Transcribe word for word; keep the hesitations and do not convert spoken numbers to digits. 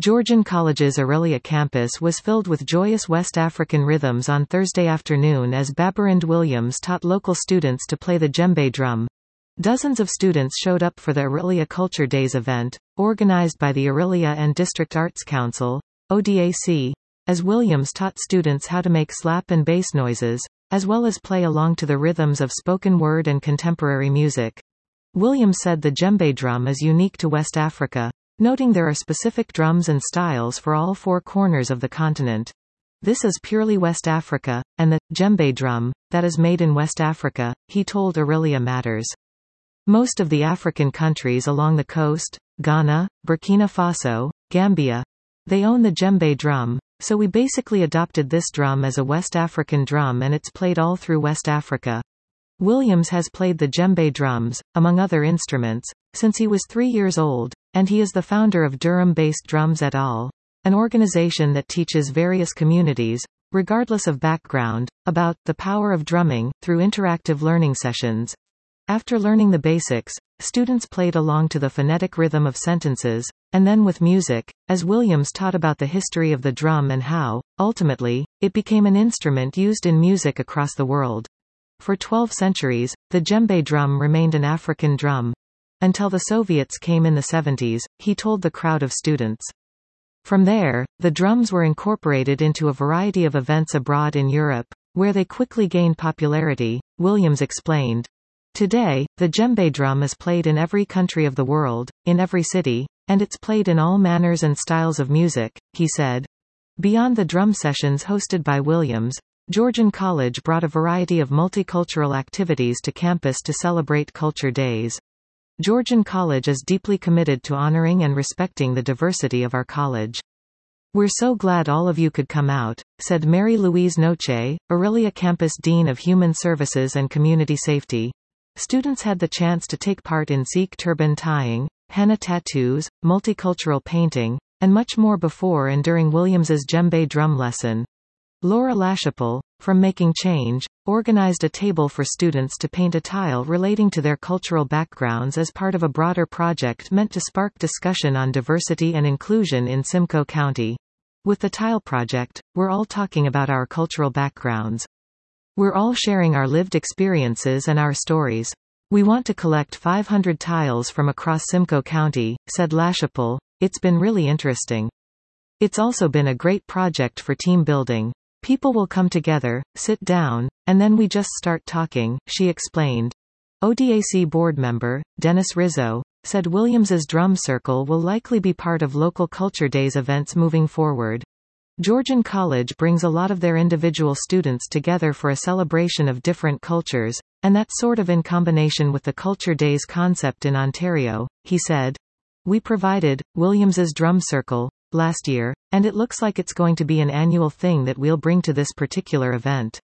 Georgian College's Orillia campus was filled with joyous West African rhythms on Thursday afternoon as Babarind Williams taught local students to play the djembe drum. Dozens of students showed up for the Orillia Culture Days event, organized by the Orillia and District Arts Council, O D A C, as Williams taught students how to make slap and bass noises, as well as play along to the rhythms of spoken word and contemporary music. Williams said the djembe drum is unique to West Africa, noting there are specific drums and styles for all four corners of the continent. This is purely West Africa, and the djembe drum that is made in West Africa, he told Orillia Matters. Most of the African countries along the coast, Ghana, Burkina Faso, Gambia, they own the djembe drum, so we basically adopted this drum as a West African drum and it's played all through West Africa. Williams has played the djembe drums, among other instruments, since he was three years old, and he is the founder of Durham-based Drums et al., an organization that teaches various communities, regardless of background, about the power of drumming through interactive learning sessions. After learning the basics, students played along to the phonetic rhythm of sentences, and then with music, as Williams taught about the history of the drum and how, ultimately, it became an instrument used in music across the world. For twelve centuries, the djembe drum remained an African drum. Until the Soviets came in the seventies, he told the crowd of students. From there, the drums were incorporated into a variety of events abroad in Europe, where they quickly gained popularity, Williams explained. Today, the djembe drum is played in every country of the world, in every city, and it's played in all manners and styles of music, he said. Beyond the drum sessions hosted by Williams, Georgian College brought a variety of multicultural activities to campus to celebrate Culture Days. Georgian College is deeply committed to honoring and respecting the diversity of our college. We're so glad all of you could come out, said Mary Louise Noche, Orillia Campus Dean of Human Services and Community Safety. Students had the chance to take part in Sikh turban tying, henna tattoos, multicultural painting, and much more before and during Williams's djembe drum lesson. Laura Lachapelle, from Making Change, organized a table for students to paint a tile relating to their cultural backgrounds as part of a broader project meant to spark discussion on diversity and inclusion in Simcoe County. With the tile project, we're all talking about our cultural backgrounds. We're all sharing our lived experiences and our stories. We want to collect five hundred tiles from across Simcoe County, said Lachapelle. It's been really interesting. It's also been a great project for team building. People will come together, sit down, and then we just start talking, she explained. O D A C board member, Dennis Rizzo, said Williams's drum circle will likely be part of local Culture Days events moving forward. Georgian College brings a lot of their individual students together for a celebration of different cultures, and that's sort of in combination with the Culture Days concept in Ontario, he said. We provided Williams's drum circle last year, and it looks like it's going to be an annual thing that we'll bring to this particular event.